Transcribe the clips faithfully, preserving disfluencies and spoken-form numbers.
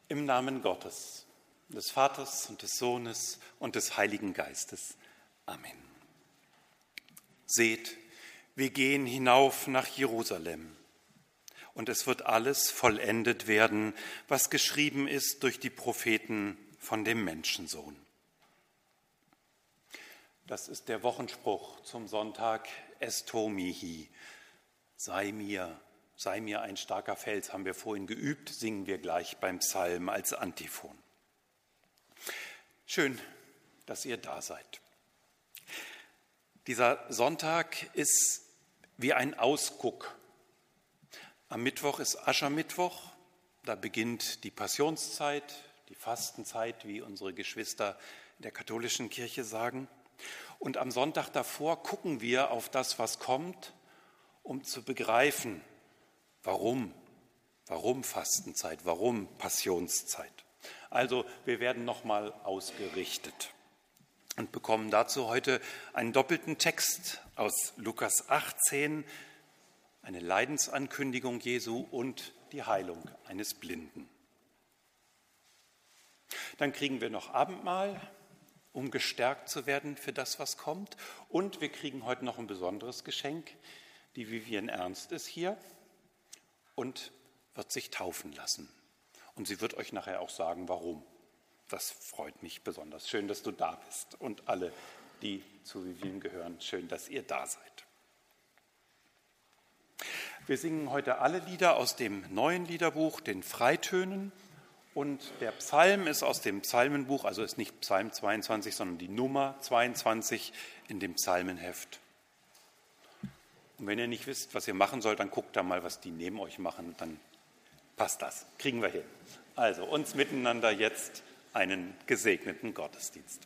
Im Namen Gottes, des Vaters und des Sohnes und des Heiligen Geistes. Amen. Seht, wir gehen hinauf nach Jerusalem, und es wird alles vollendet werden, was geschrieben ist durch die Propheten von dem Menschensohn. Das ist der Wochenspruch zum Sonntag Esto mihi, sei mir, sei mir ein starker Fels, haben wir vorhin geübt, singen wir gleich beim Psalm als Antiphon. Schön, dass ihr da seid. Dieser Sonntag ist wie ein Ausguck. Am Mittwoch ist Aschermittwoch, da beginnt die Passionszeit, die Fastenzeit, wie unsere Geschwister in der katholischen Kirche sagen. Und am Sonntag davor gucken wir auf das, was kommt, um zu begreifen, warum, warum Fastenzeit, warum Passionszeit. Also wir werden nochmal ausgerichtet und bekommen dazu heute einen doppelten Text aus Lukas achtzehn, eine Leidensankündigung Jesu und die Heilung eines Blinden. Dann kriegen wir noch Abendmahl, um gestärkt zu werden für das, was kommt. Und wir kriegen heute noch ein besonderes Geschenk. Die Vivian Ernst ist hier und wird sich taufen lassen. Und sie wird euch nachher auch sagen, warum. Das freut mich besonders. Schön, dass du da bist. Und alle, die zu Vivian gehören, schön, dass ihr da seid. Wir singen heute alle Lieder aus dem neuen Liederbuch, den Freitönen. Und der Psalm ist aus dem Psalmenbuch, also ist nicht Psalm zweiundzwanzig, sondern die Nummer zweiundzwanzig in dem Psalmenheft. Und wenn ihr nicht wisst, was ihr machen sollt, dann guckt da mal, was die neben euch machen, dann passt das. Kriegen wir hin. Also uns miteinander jetzt einen gesegneten Gottesdienst.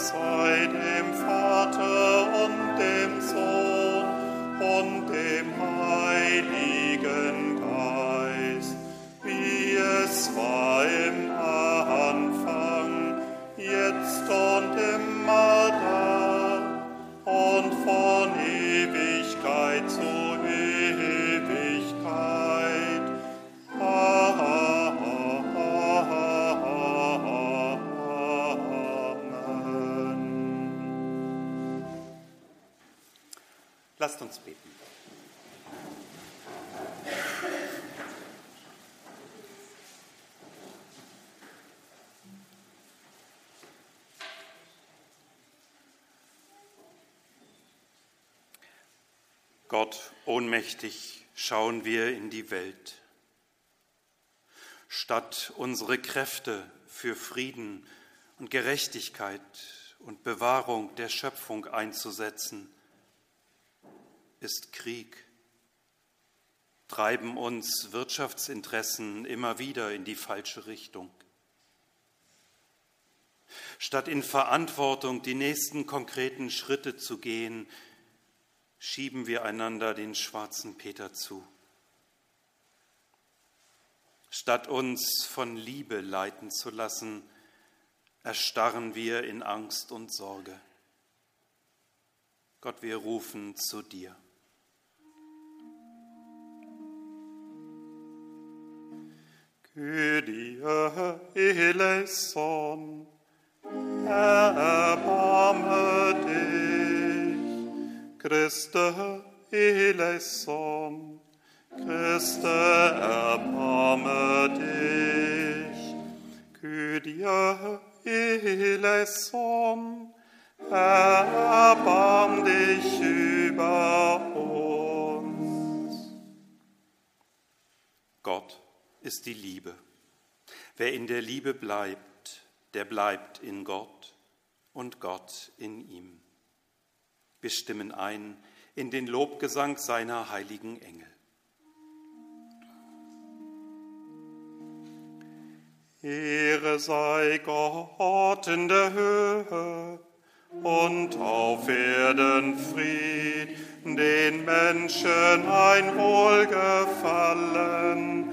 sei dem Vater und dem Sohn und dem Heiligen Geist, wie es war im Anfang, jetzt und immer da und von Ewigkeit zu Ewigkeit. Amen. Lasst uns beten. Gott, ohnmächtig schauen wir in die Welt. Statt unsere Kräfte für Frieden und Gerechtigkeit und Bewahrung der Schöpfung einzusetzen, ist Krieg. Treiben uns Wirtschaftsinteressen immer wieder in die falsche Richtung. Statt in Verantwortung die nächsten konkreten Schritte zu gehen, schieben wir einander den schwarzen Peter zu. Statt uns von Liebe leiten zu lassen, erstarren wir in Angst und Sorge. Gott, wir rufen zu dir. Kyrie eleison, erbarme dich. Christe eleison, Christe, erbarme dich. Kyrie eleison, erbarm dich über uns. Gott ist die Liebe. Wer in der Liebe bleibt, der bleibt in Gott und Gott in ihm. Wir stimmen ein in den Lobgesang seiner heiligen Engel. Ehre sei Gott in der Höhe und auf Erden Fried, den Menschen ein Wohlgefallen.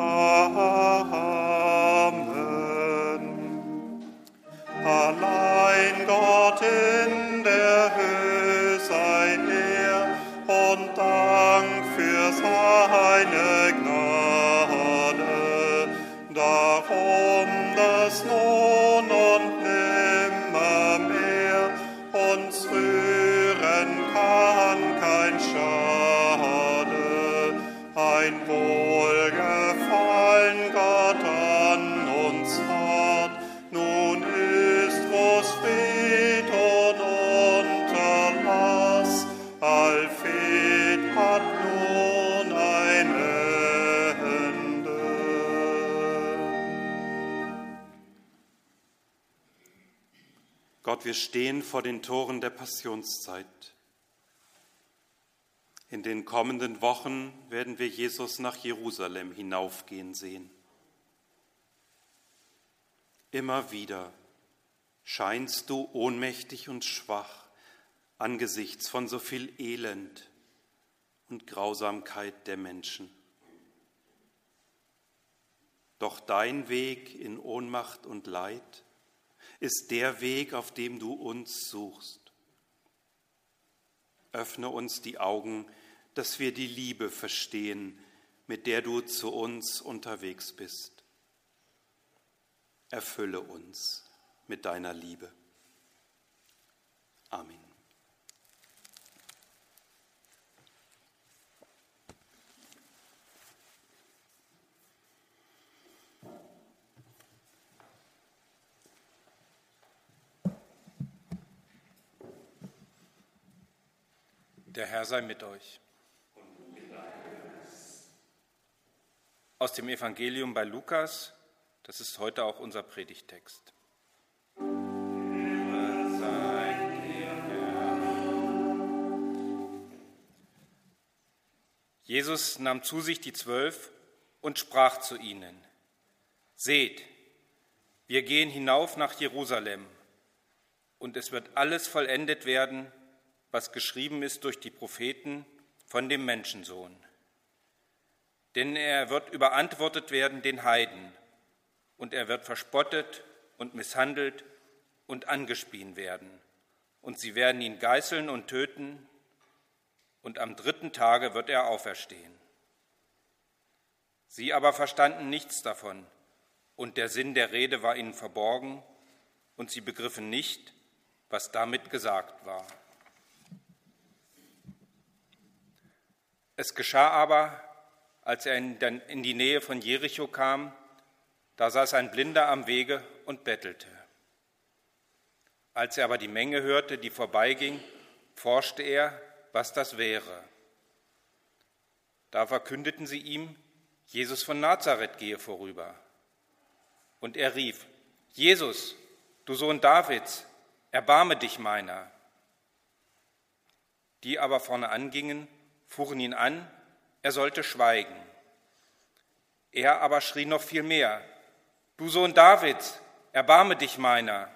Amen. Allein Gott in der Höhe sei Ehre und Dank für seine Gnade. Darum, dass nun und nimmermehr uns rühren kann kein Schade, ein Wohlgefallen Gott an uns hat. Nun ist, wo's Fried und Unterlass, allfried hat nun ein Ende. Gott, wir stehen vor den Toren der Passionszeit. In den kommenden Wochen werden wir Jesus nach Jerusalem hinaufgehen sehen. Immer wieder scheinst du ohnmächtig und schwach angesichts von so viel Elend und Grausamkeit der Menschen. Doch dein Weg in Ohnmacht und Leid ist der Weg, auf dem du uns suchst. Öffne uns die Augen, dass wir die Liebe verstehen, mit der du zu uns unterwegs bist. Erfülle uns mit deiner Liebe. Amen. Der Herr sei mit euch. Aus dem Evangelium bei Lukas, das ist heute auch unser Predigttext. Jesus nahm zu sich die Zwölf und sprach zu ihnen: Seht, wir gehen hinauf nach Jerusalem, und es wird alles vollendet werden, was geschrieben ist durch die Propheten von dem Menschensohn. Denn er wird überantwortet werden den Heiden, und er wird verspottet und misshandelt und angespien werden. Und sie werden ihn geißeln und töten, und am dritten Tage wird er auferstehen. Sie aber verstanden nichts davon, und der Sinn der Rede war ihnen verborgen, und sie begriffen nicht, was damit gesagt war. Es geschah aber, als er in die Nähe von Jericho kam, da saß ein Blinder am Wege und bettelte. Als er aber die Menge hörte, die vorbeiging, forschte er, was das wäre. Da verkündeten sie ihm, Jesus von Nazareth gehe vorüber. Und er rief, Jesus, du Sohn Davids, erbarme dich meiner. Die aber vorne angingen, fuhren ihn an, er sollte schweigen. Er aber schrie noch viel mehr, du Sohn Davids, erbarme dich meiner.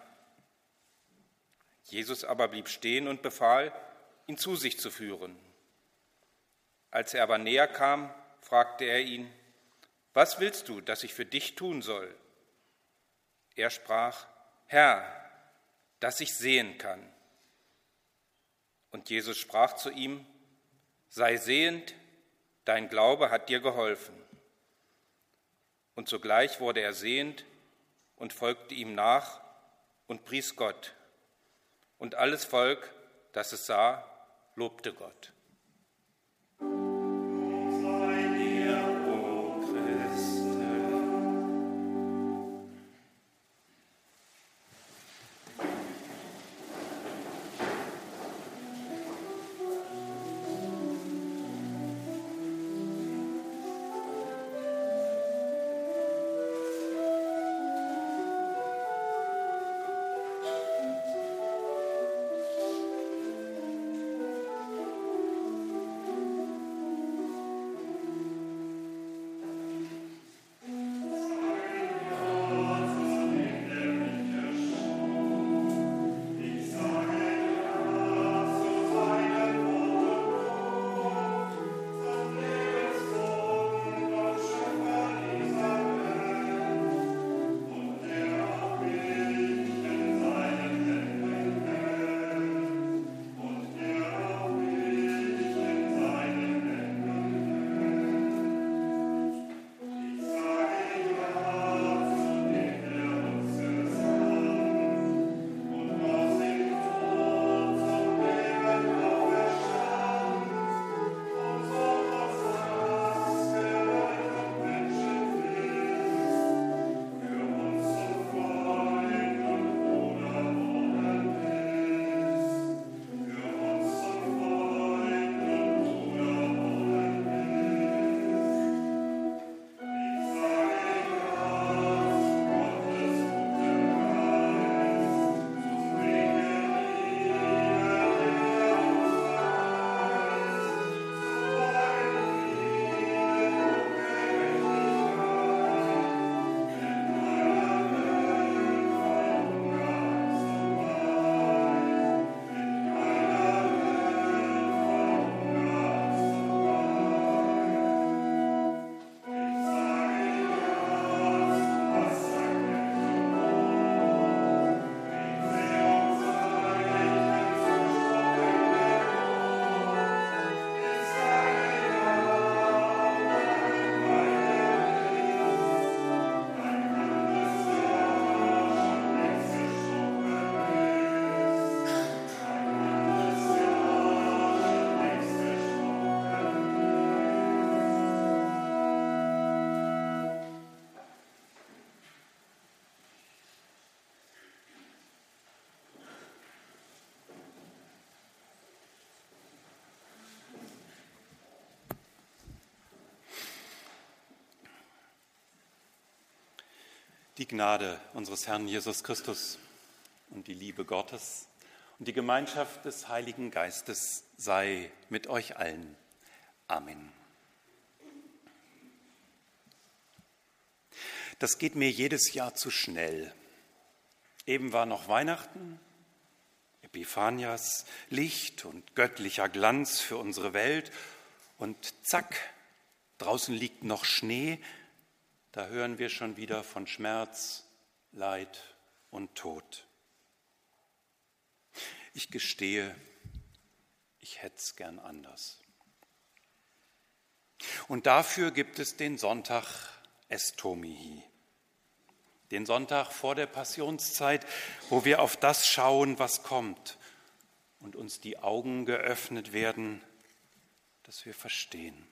Jesus aber blieb stehen und befahl, ihn zu sich zu führen. Als er aber näher kam, fragte er ihn, was willst du, dass ich für dich tun soll? Er sprach, Herr, dass ich sehen kann. Und Jesus sprach zu ihm, sei sehend, dein Glaube hat dir geholfen. Und sogleich wurde er sehend und folgte ihm nach und pries Gott. Und alles Volk, das es sah, lobte Gott. Die Gnade unseres Herrn Jesus Christus und die Liebe Gottes und die Gemeinschaft des Heiligen Geistes sei mit euch allen. Amen. Das geht mir jedes Jahr zu schnell. Eben war noch Weihnachten Epiphanias, Licht und göttlicher Glanz für unsere Welt. Und zack, draußen liegt noch Schnee, da hören wir schon wieder von Schmerz, Leid und Tod. Ich gestehe, ich hätte es gern anders. Und dafür gibt es den Sonntag Estomihi, den Sonntag vor der Passionszeit, wo wir auf das schauen, was kommt und uns die Augen geöffnet werden, dass wir verstehen.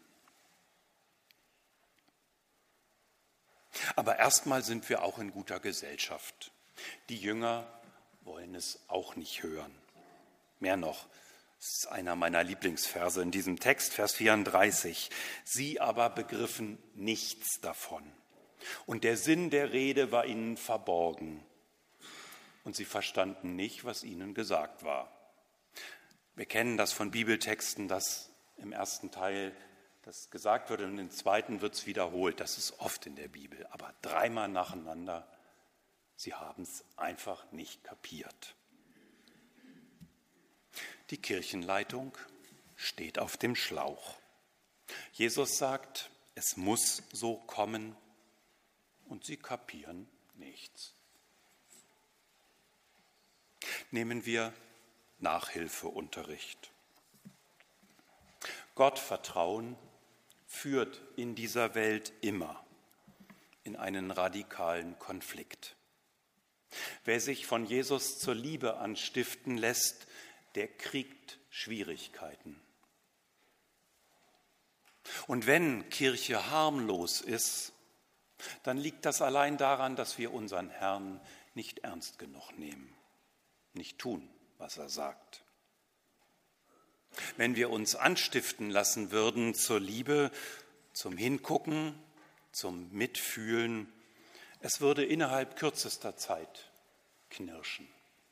Aber erstmal sind wir auch in guter Gesellschaft. Die Jünger wollen es auch nicht hören. Mehr noch, es ist einer meiner Lieblingsverse in diesem Text, Vers vierunddreißig. Sie aber begriffen nichts davon. Und der Sinn der Rede war ihnen verborgen. Und sie verstanden nicht, was ihnen gesagt war. Wir kennen das von Bibeltexten, dass im ersten Teil das gesagt wird und im zweiten wird es wiederholt. Das ist oft in der Bibel, aber dreimal nacheinander. Sie haben es einfach nicht kapiert. Die Kirchenleitung steht auf dem Schlauch. Jesus sagt, es muss so kommen und sie kapieren nichts. Nehmen wir Nachhilfeunterricht. Gottvertrauen führt in dieser Welt immer in einen radikalen Konflikt. Wer sich von Jesus zur Liebe anstiften lässt, der kriegt Schwierigkeiten. Und wenn Kirche harmlos ist, dann liegt das allein daran, dass wir unseren Herrn nicht ernst genug nehmen, nicht tun, was er sagt. Wenn wir uns anstiften lassen würden zur Liebe, zum Hingucken, zum Mitfühlen, es würde innerhalb kürzester Zeit knirschen.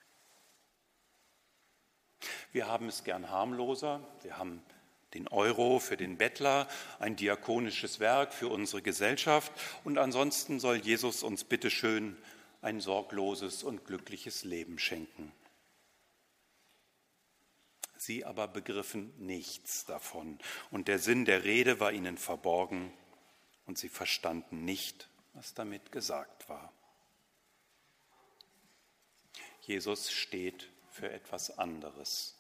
Wir haben es gern harmloser, wir haben den Euro für den Bettler, ein diakonisches Werk für unsere Gesellschaft und ansonsten soll Jesus uns bitteschön ein sorgloses und glückliches Leben schenken. Sie aber begriffen nichts davon und der Sinn der Rede war ihnen verborgen und sie verstanden nicht, was damit gesagt war. Jesus steht für etwas anderes.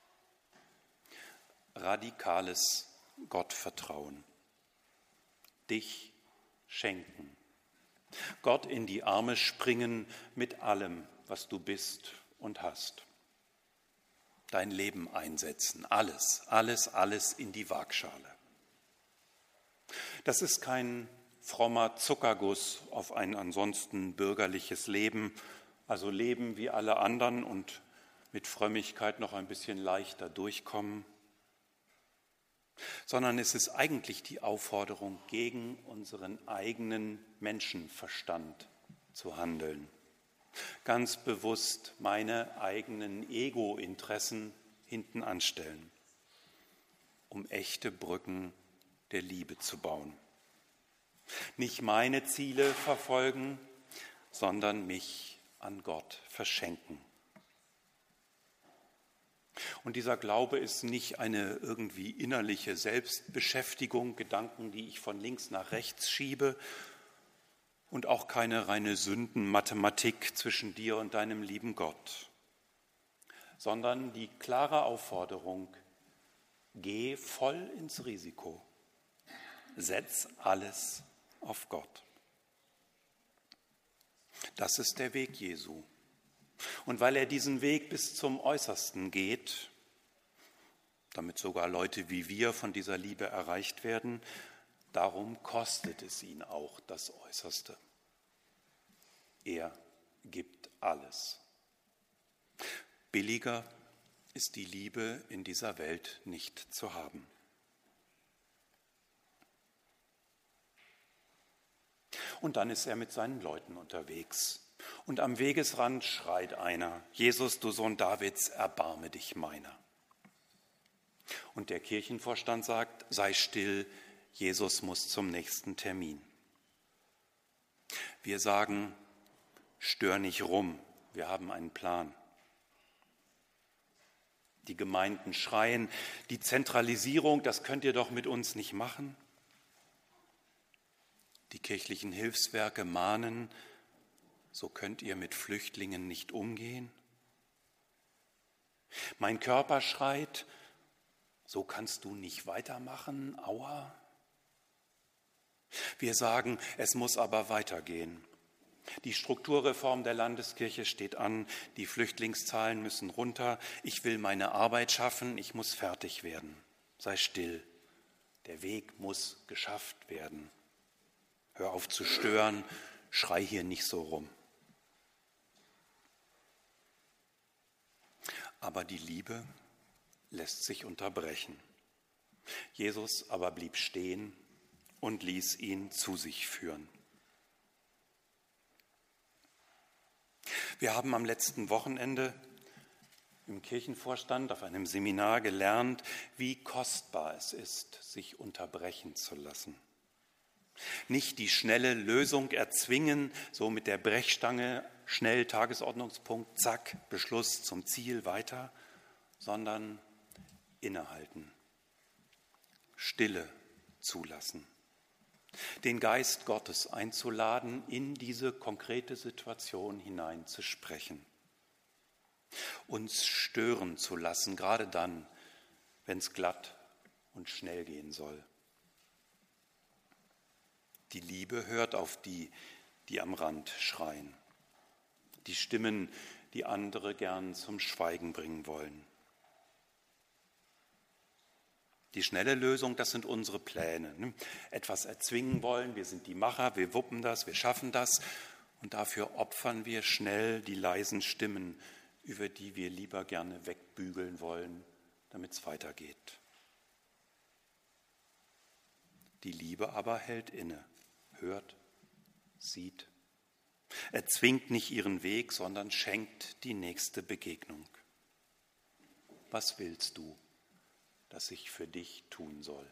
Radikales Gottvertrauen. Dich schenken. Gott in die Arme springen mit allem, was du bist und hast. Dein Leben einsetzen, alles, alles, alles in die Waagschale. Das ist kein frommer Zuckerguss auf ein ansonsten bürgerliches Leben, also Leben wie alle anderen und mit Frömmigkeit noch ein bisschen leichter durchkommen, sondern es ist eigentlich die Aufforderung, gegen unseren eigenen Menschenverstand zu handeln. Ganz bewusst meine eigenen Ego-Interessen hinten anstellen, um echte Brücken der Liebe zu bauen. Nicht meine Ziele verfolgen, sondern mich an Gott verschenken. Und dieser Glaube ist nicht eine irgendwie innerliche Selbstbeschäftigung, Gedanken, die ich von links nach rechts schiebe, und auch keine reine Sündenmathematik zwischen dir und deinem lieben Gott, sondern die klare Aufforderung, geh voll ins Risiko, setz alles auf Gott. Das ist der Weg Jesu. Und weil er diesen Weg bis zum Äußersten geht, damit sogar Leute wie wir von dieser Liebe erreicht werden, darum kostet es ihn auch das Äußerste. Er gibt alles. Billiger ist die Liebe in dieser Welt nicht zu haben. Und dann ist er mit seinen Leuten unterwegs. Und am Wegesrand schreit einer, Jesus, du Sohn Davids, erbarme dich meiner. Und der Kirchenvorstand sagt, sei still, Jesus muss zum nächsten Termin. Wir sagen, stör nicht rum, wir haben einen Plan. Die Gemeinden schreien, die Zentralisierung, das könnt ihr doch mit uns nicht machen. Die kirchlichen Hilfswerke mahnen, so könnt ihr mit Flüchtlingen nicht umgehen. Mein Körper schreit, so kannst du nicht weitermachen, aua. Wir sagen, es muss aber weitergehen. Die Strukturreform der Landeskirche steht an, die Flüchtlingszahlen müssen runter, ich will meine Arbeit schaffen, ich muss fertig werden. Sei still, der Weg muss geschafft werden. Hör auf zu stören, schrei hier nicht so rum. Aber die Liebe lässt sich unterbrechen. Jesus aber blieb stehen und ließ ihn zu sich führen. Wir haben am letzten Wochenende im Kirchenvorstand auf einem Seminar gelernt, wie kostbar es ist, sich unterbrechen zu lassen. Nicht die schnelle Lösung erzwingen, so mit der Brechstange, schnell Tagesordnungspunkt, zack, Beschluss zum Ziel, weiter, sondern innehalten, Stille zulassen, den Geist Gottes einzuladen, in diese konkrete Situation hineinzusprechen, uns stören zu lassen, gerade dann, wenn es glatt und schnell gehen soll. Die Liebe hört auf die, die am Rand schreien, die Stimmen, die andere gern zum Schweigen bringen wollen. Die schnelle Lösung, das sind unsere Pläne. Etwas erzwingen wollen, wir sind die Macher, wir wuppen das, wir schaffen das und dafür opfern wir schnell die leisen Stimmen, über die wir lieber gerne wegbügeln wollen, damit es weitergeht. Die Liebe aber hält inne, hört, sieht, erzwingt nicht ihren Weg, sondern schenkt die nächste Begegnung. Was willst du, das ich für dich tun soll?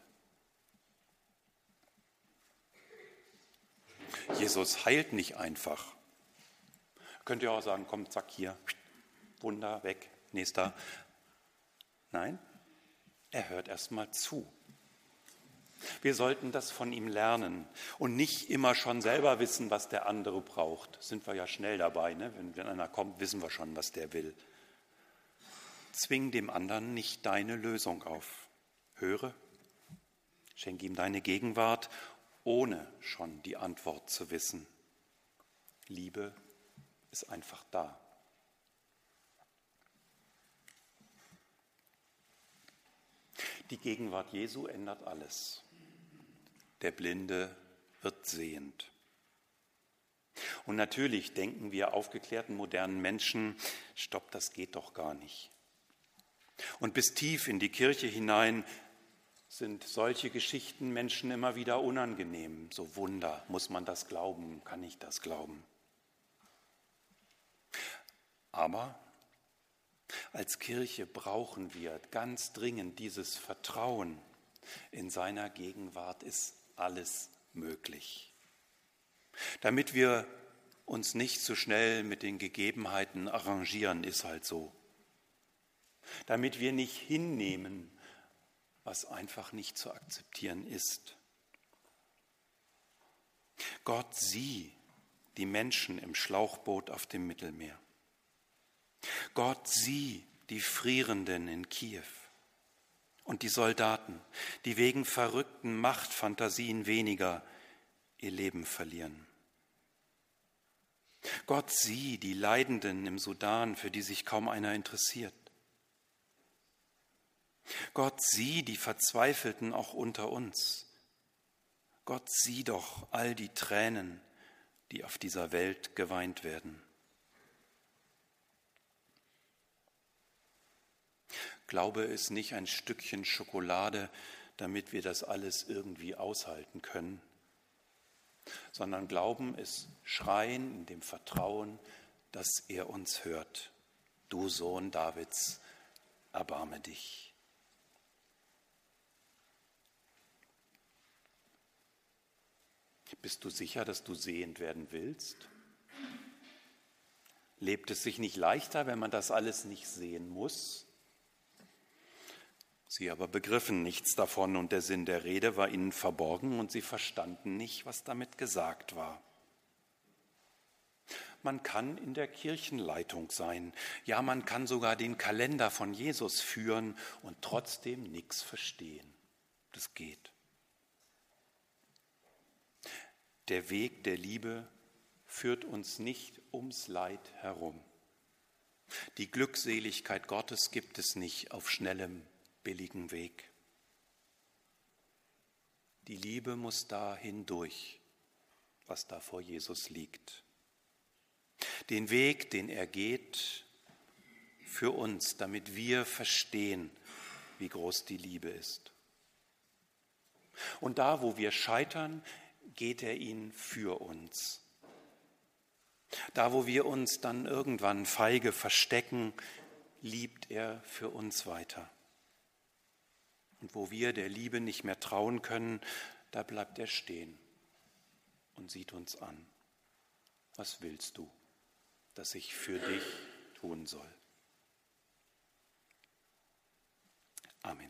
Jesus heilt nicht einfach. Könnt ihr auch sagen, komm, zack, hier, Wunder, weg, nächster. Nein, er hört erst mal zu. Wir sollten das von ihm lernen und nicht immer schon selber wissen, was der andere braucht. Sind wir ja schnell dabei, ne? Wenn, wenn einer kommt, wissen wir schon, was der will. Zwing dem anderen nicht deine Lösung auf. Höre, schenk ihm deine Gegenwart, ohne schon die Antwort zu wissen. Liebe ist einfach da. Die Gegenwart Jesu ändert alles. Der Blinde wird sehend. Und natürlich denken wir aufgeklärten modernen Menschen, stopp, das geht doch gar nicht. Und bis tief in die Kirche hinein sind solche Geschichten Menschen immer wieder unangenehm. So Wunder, muss man das glauben, kann ich das glauben? Aber als Kirche brauchen wir ganz dringend dieses Vertrauen. In seiner Gegenwart ist alles möglich. Damit wir uns nicht so schnell mit den Gegebenheiten arrangieren, ist halt so. Damit wir nicht hinnehmen, was einfach nicht zu akzeptieren ist. Gott, sieh die Menschen im Schlauchboot auf dem Mittelmeer. Gott, sieh die Frierenden in Kiew und die Soldaten, die wegen verrückten Machtfantasien weniger ihr Leben verlieren. Gott, sieh die Leidenden im Sudan, für die sich kaum einer interessiert. Gott, sieh die Verzweifelten auch unter uns. Gott, sieh doch all die Tränen, die auf dieser Welt geweint werden. Glaube ist nicht ein Stückchen Schokolade, damit wir das alles irgendwie aushalten können, sondern Glauben ist Schreien in dem Vertrauen, dass er uns hört. Du Sohn Davids, erbarme dich. Bist du sicher, dass du sehend werden willst? Lebt es sich nicht leichter, wenn man das alles nicht sehen muss? Sie aber begriffen nichts davon, und der Sinn der Rede war ihnen verborgen, und sie verstanden nicht, was damit gesagt war. Man kann in der Kirchenleitung sein, ja, man kann sogar den Kalender von Jesus führen und trotzdem nichts verstehen. Das geht. Der Weg der Liebe führt uns nicht ums Leid herum. Die Glückseligkeit Gottes gibt es nicht auf schnellem, billigem Weg. Die Liebe muss da hindurch, was da vor Jesus liegt. Den Weg, den er geht, für uns, damit wir verstehen, wie groß die Liebe ist. Und da, wo wir scheitern, geht er ihn für uns. Da, wo wir uns dann irgendwann feige verstecken, liebt er für uns weiter. Und wo wir der Liebe nicht mehr trauen können, da bleibt er stehen und sieht uns an. Was willst du, dass ich für dich tun soll? Amen.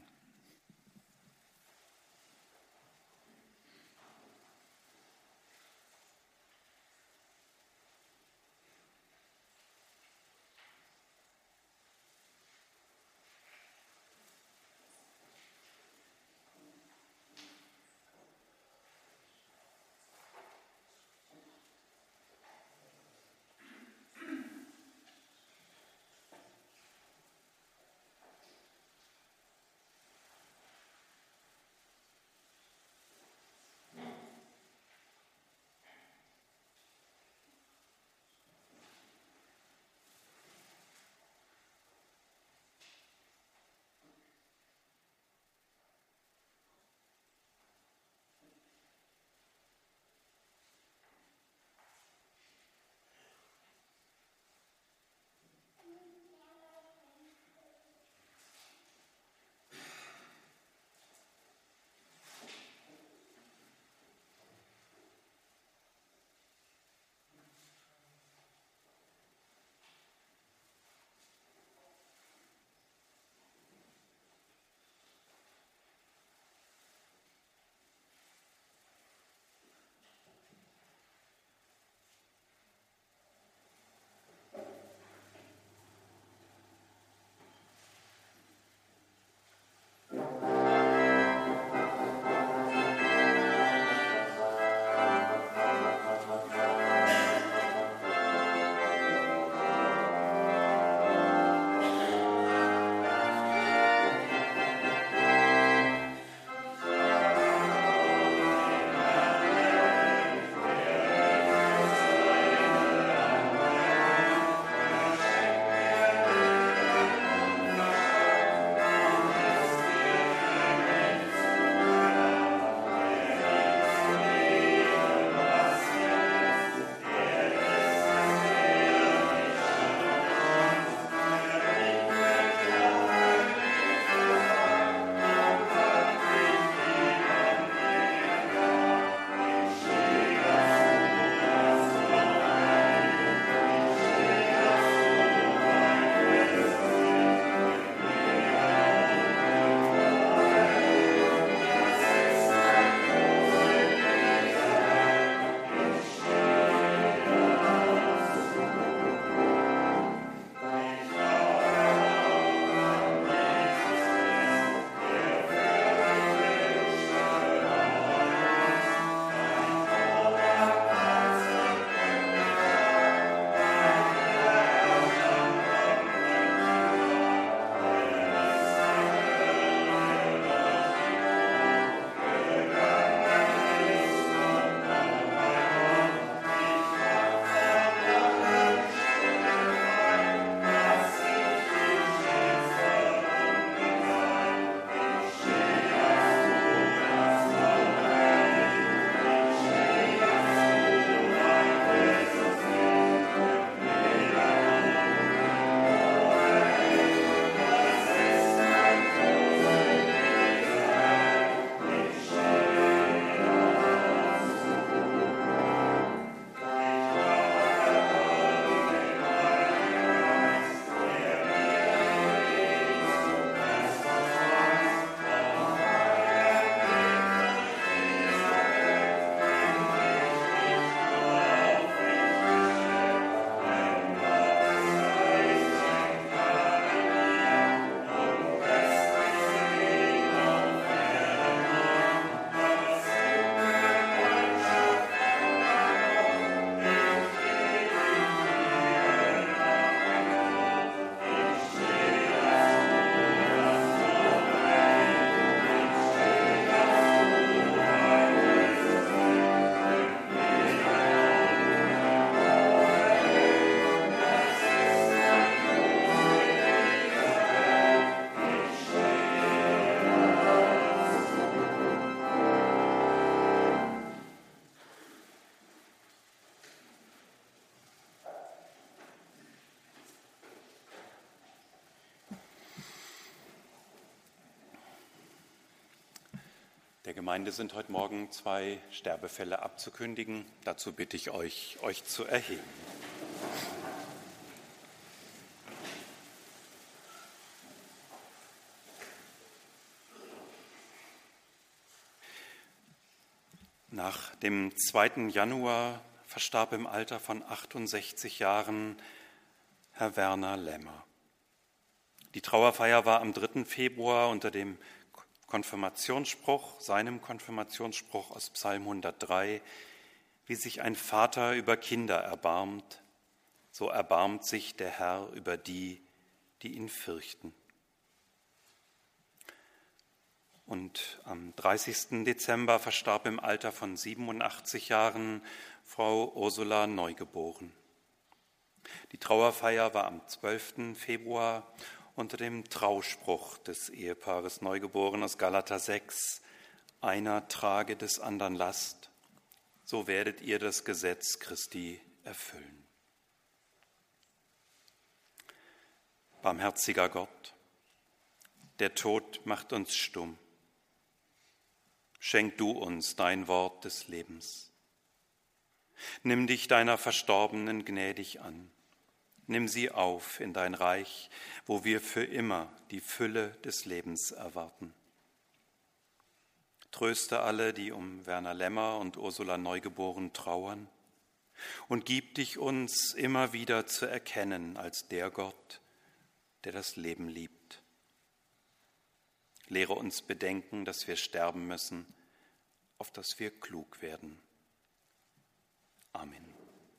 der Gemeinde sind heute Morgen zwei Sterbefälle abzukündigen. Dazu bitte ich euch, euch zu erheben. Nach dem zweiten Januar verstarb im Alter von achtundsechzig Jahren Herr Werner Lämmer. Die Trauerfeier war am dritten Februar unter dem Konfirmationsspruch, seinem Konfirmationsspruch aus Psalm hundertdrei, wie sich ein Vater über Kinder erbarmt, so erbarmt sich der Herr über die, die ihn fürchten. Und am dreißigsten Dezember verstarb im Alter von siebenundachtzig Jahren Frau Ursula Neugeboren. Die Trauerfeier war am zwölften Februar unter dem Trauspruch des Ehepaares Neugeboren aus Galater sechs, einer trage des andern Last, so werdet ihr das Gesetz Christi erfüllen. Barmherziger Gott, der Tod macht uns stumm. Schenk du uns dein Wort des Lebens. Nimm dich deiner Verstorbenen gnädig an. Nimm sie auf in dein Reich, wo wir für immer die Fülle des Lebens erwarten. Tröste alle, die um Werner Lämmer und Ursula Neugeboren trauern, und gib dich uns immer wieder zu erkennen als der Gott, der das Leben liebt. Lehre uns bedenken, dass wir sterben müssen, auf dass wir klug werden. Amen.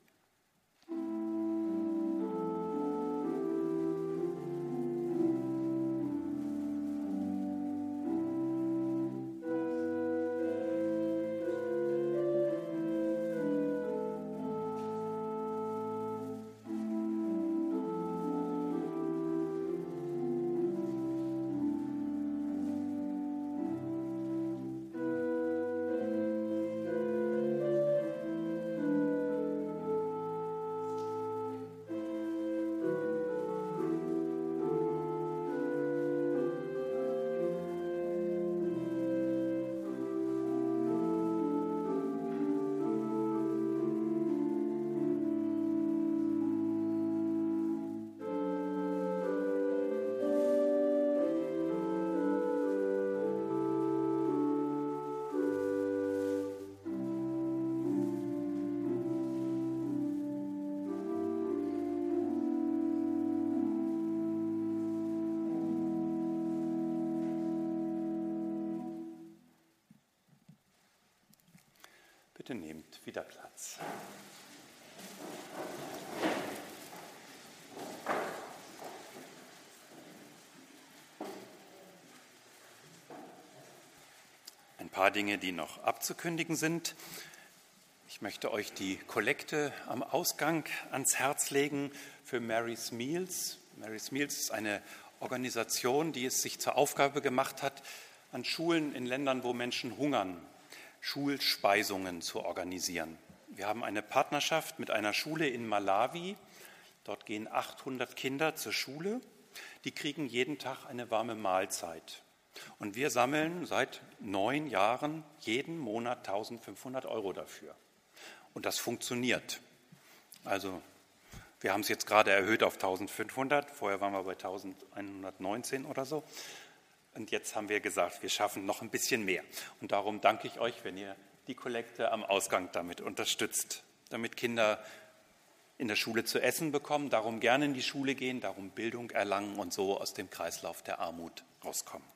Bitte nehmt wieder Platz. Ein paar Dinge, die noch abzukündigen sind. Ich möchte euch die Kollekte am Ausgang ans Herz legen für Mary's Meals. Mary's Meals ist eine Organisation, die es sich zur Aufgabe gemacht hat, an Schulen in Ländern, wo Menschen hungern, Schulspeisungen zu organisieren. Wir haben eine Partnerschaft mit einer Schule in Malawi. Dort gehen achthundert Kinder zur Schule. Die kriegen jeden Tag eine warme Mahlzeit. Und wir sammeln seit neun Jahren jeden Monat eintausendfünfhundert Euro dafür. Und das funktioniert. Also wir haben es jetzt gerade erhöht auf eintausendfünfhundert. Vorher waren wir bei eintausendeinhundertneunzehn oder so. Und jetzt haben wir gesagt, wir schaffen noch ein bisschen mehr. Und darum danke ich euch, wenn ihr die Kollekte am Ausgang damit unterstützt, damit Kinder in der Schule zu essen bekommen, darum gerne in die Schule gehen, darum Bildung erlangen und so aus dem Kreislauf der Armut rauskommen.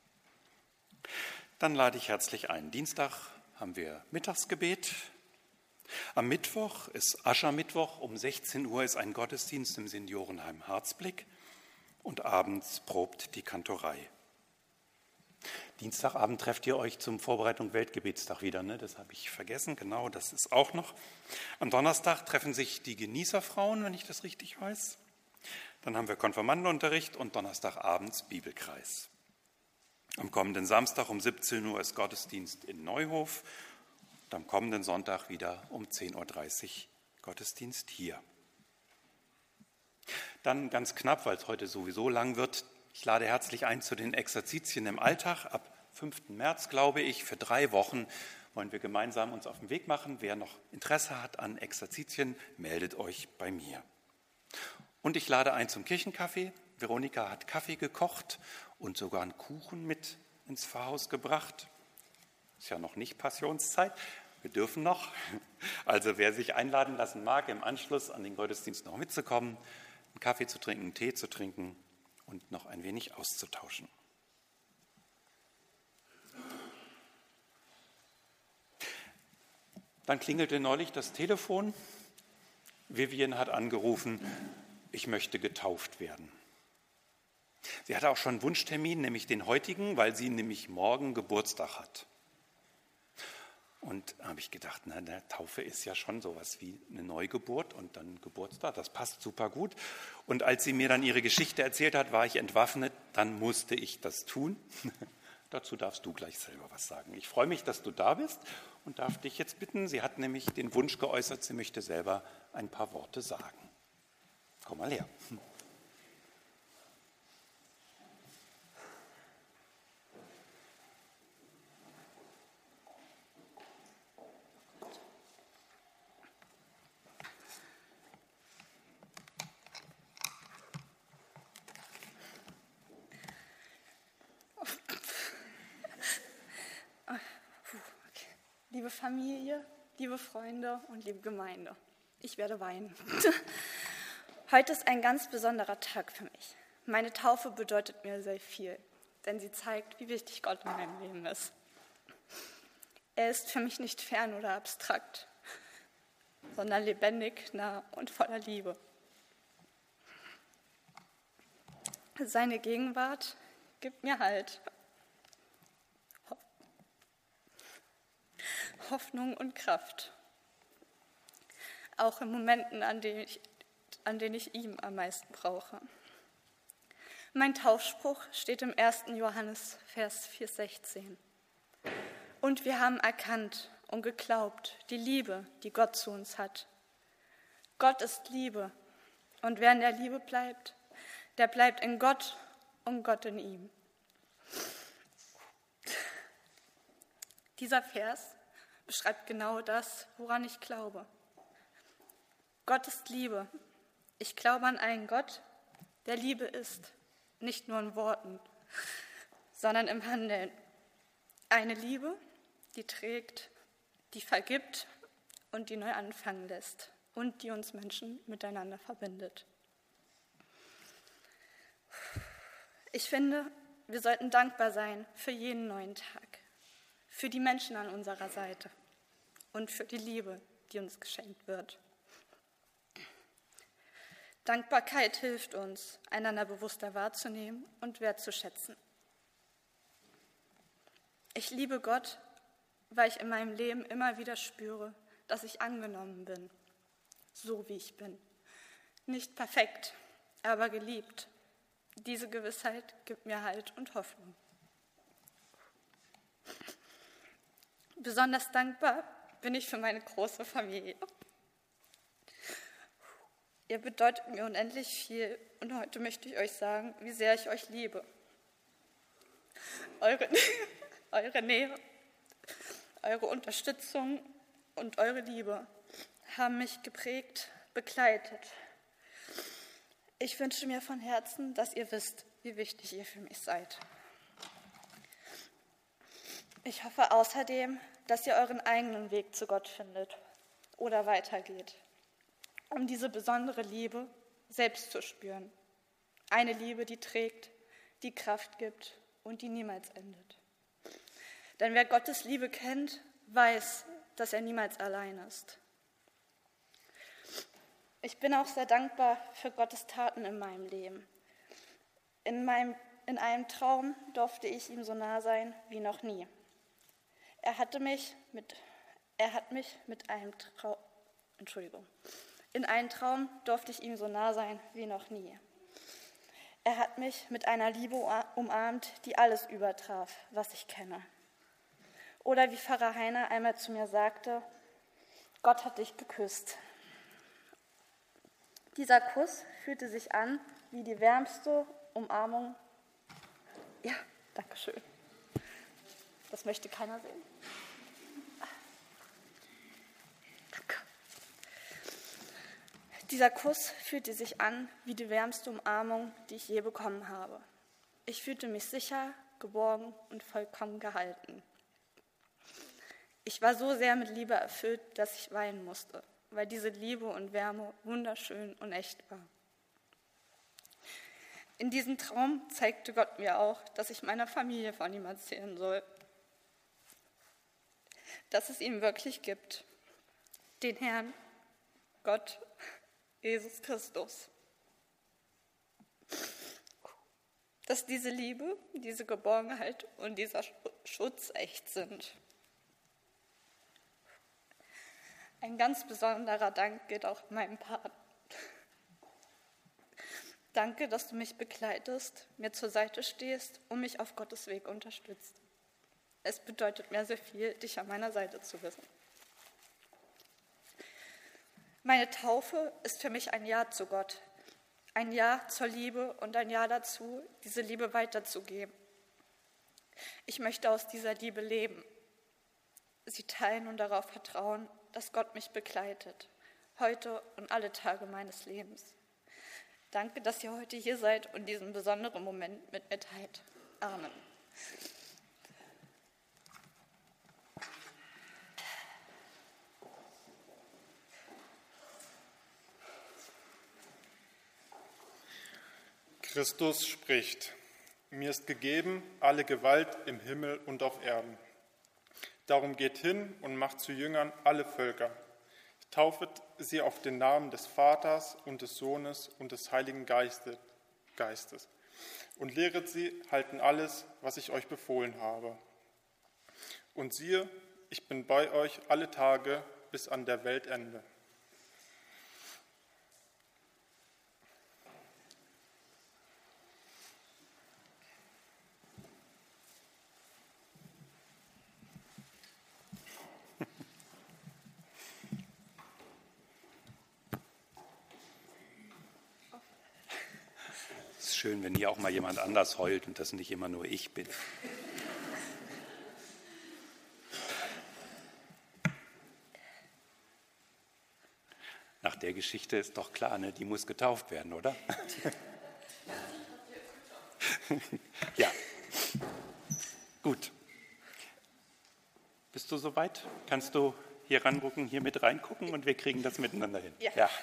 Dann lade ich herzlich ein. Dienstag haben wir Mittagsgebet. Am Mittwoch ist Aschermittwoch. Um sechzehn Uhr ist ein Gottesdienst im Seniorenheim Harzblick. Und abends probt die Kantorei. Dienstagabend trefft ihr euch zum Vorbereitung Weltgebetstag wieder, ne? Das habe ich vergessen, genau, das ist auch noch. Am Donnerstag treffen sich die Genießerfrauen, wenn ich das richtig weiß. Dann haben wir Konfirmandenunterricht und Donnerstagabends Bibelkreis. Am kommenden Samstag um siebzehn Uhr ist Gottesdienst in Neuhof und am kommenden Sonntag wieder um zehn Uhr dreißig Gottesdienst hier. Dann ganz knapp, weil es heute sowieso lang wird, ich lade herzlich ein zu den Exerzitien im Alltag ab fünften März, glaube ich, für drei Wochen wollen wir gemeinsam uns auf den Weg machen. Wer noch Interesse hat an Exerzitien, meldet euch bei mir. Und ich lade ein zum Kirchenkaffee. Veronika hat Kaffee gekocht und sogar einen Kuchen mit ins Pfarrhaus gebracht. Ist ja noch nicht Passionszeit, wir dürfen noch. Also wer sich einladen lassen mag, im Anschluss an den Gottesdienst noch mitzukommen, einen Kaffee zu trinken, einen Tee zu trinken und noch ein wenig auszutauschen. Dann klingelte neulich das Telefon. Vivian hat angerufen, ich möchte getauft werden. Sie hatte auch schon einen Wunschtermin, nämlich den heutigen, weil sie nämlich morgen Geburtstag hat. Und da habe ich gedacht, na, der Taufe ist ja schon sowas wie eine Neugeburt und dann Geburtstag, das passt super gut. Und als sie mir dann ihre Geschichte erzählt hat, war ich entwaffnet, dann musste ich das tun. Dazu darfst du gleich selber was sagen. Ich freue mich, dass du da bist und darf dich jetzt bitten, sie hat nämlich den Wunsch geäußert, sie möchte selber ein paar Worte sagen. Komm mal her. Liebe Familie, liebe Freunde und liebe Gemeinde, ich werde weinen. Heute ist ein ganz besonderer Tag für mich. Meine Taufe bedeutet mir sehr viel, denn sie zeigt, wie wichtig Gott in meinem Leben ist. Er ist für mich nicht fern oder abstrakt, sondern lebendig, nah und voller Liebe. Seine Gegenwart gibt mir Halt, Hoffnung und Kraft, auch in Momenten, an denen ich, an denen ich ihn am meisten brauche. Mein Taufspruch steht im ersten Johannes, Vers vier sechzehn. Und wir haben erkannt und geglaubt, die Liebe, die Gott zu uns hat. Gott ist Liebe, und wer in der Liebe bleibt, der bleibt in Gott und Gott in ihm. Dieser Vers beschreibt genau das, woran ich glaube. Gott ist Liebe. Ich glaube an einen Gott, der Liebe ist, nicht nur in Worten, sondern im Handeln. Eine Liebe, die trägt, die vergibt und die neu anfangen lässt und die uns Menschen miteinander verbindet. Ich finde, wir sollten dankbar sein für jeden neuen Tag, für die Menschen an unserer Seite und für die Liebe, die uns geschenkt wird. Dankbarkeit hilft uns, einander bewusster wahrzunehmen und wertzuschätzen. Ich liebe Gott, weil ich in meinem Leben immer wieder spüre, dass ich angenommen bin, so wie ich bin. Nicht perfekt, aber geliebt. Diese Gewissheit gibt mir Halt und Hoffnung. Besonders dankbar bin ich für meine große Familie. Ihr bedeutet mir unendlich viel und heute möchte ich euch sagen, wie sehr ich euch liebe. Eure, eure Nähe, eure Unterstützung und eure Liebe haben mich geprägt, begleitet. Ich wünsche mir von Herzen, dass ihr wisst, wie wichtig ihr für mich seid. Ich hoffe außerdem, dass ihr euren eigenen Weg zu Gott findet oder weitergeht, um diese besondere Liebe selbst zu spüren. Eine Liebe, die trägt, die Kraft gibt und die niemals endet. Denn wer Gottes Liebe kennt, weiß, dass er niemals allein ist. Ich bin auch sehr dankbar für Gottes Taten in meinem Leben. In, meinem, in einem Traum durfte ich ihm so nah sein wie noch nie. Er hatte mich mit, er hat mich mit einem Traum, Entschuldigung, in einem Traum durfte ich ihm so nah sein wie noch nie. Er hat mich mit einer Liebe umarmt, die alles übertraf, was ich kenne. Oder wie Pfarrer Heiner einmal zu mir sagte, Gott hat dich geküsst. Dieser Kuss fühlte sich an wie die wärmste Umarmung. Ja, danke schön. Das möchte keiner sehen. Danke. Dieser Kuss fühlte sich an wie die wärmste Umarmung, die ich je bekommen habe. Ich fühlte mich sicher, geborgen und vollkommen gehalten. Ich war so sehr mit Liebe erfüllt, dass ich weinen musste, weil diese Liebe und Wärme wunderschön und echt war. In diesem Traum zeigte Gott mir auch, dass ich meiner Familie von ihm erzählen soll, dass es ihn wirklich gibt, den Herrn, Gott, Jesus Christus. Dass diese Liebe, diese Geborgenheit und dieser Schutz echt sind. Ein ganz besonderer Dank geht auch meinem Paten. Danke, dass du mich begleitest, mir zur Seite stehst und mich auf Gottes Weg unterstützt. Es bedeutet mir sehr viel, dich an meiner Seite zu wissen. Meine Taufe ist für mich ein Ja zu Gott, ein Ja zur Liebe und ein Ja dazu, diese Liebe weiterzugeben. Ich möchte aus dieser Liebe leben, sie teilen und darauf vertrauen, dass Gott mich begleitet, heute und alle Tage meines Lebens. Danke, dass ihr heute hier seid und diesen besonderen Moment mit mir teilt. Amen. Christus spricht: Mir ist gegeben alle Gewalt im Himmel und auf Erden. Darum geht hin und macht zu Jüngern alle Völker. Taufet sie auf den Namen des Vaters und des Sohnes und des Heiligen Geistes und lehret sie, halten alles, was ich euch befohlen habe. Und siehe, ich bin bei euch alle Tage bis an der Weltende. Schön, wenn hier auch mal jemand anders heult und das nicht immer nur ich bin. Nach der Geschichte ist doch klar, ne? Die muss getauft werden, oder? Ja, gut. Bist du soweit? Kannst du hier rangucken, hier mit reingucken und wir kriegen das miteinander hin? Ja. Ja.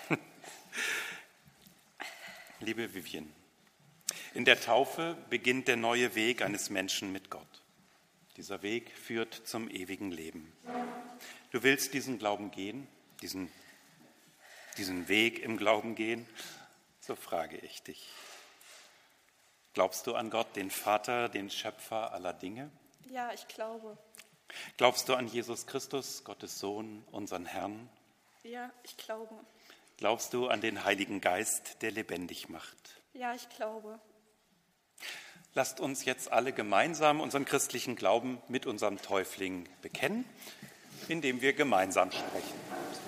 Liebe Vivian, in der Taufe beginnt der neue Weg eines Menschen mit Gott. Dieser Weg führt zum ewigen Leben. Du willst diesen Glauben gehen, diesen, diesen Weg im Glauben gehen? So frage ich dich. Glaubst du an Gott, den Vater, den Schöpfer aller Dinge? Ja, ich glaube. Glaubst du an Jesus Christus, Gottes Sohn, unseren Herrn? Ja, ich glaube. Glaubst du an den Heiligen Geist, der lebendig macht? Ja, ich glaube. Lasst uns jetzt alle gemeinsam unseren christlichen Glauben mit unserem Täufling bekennen, indem wir gemeinsam sprechen.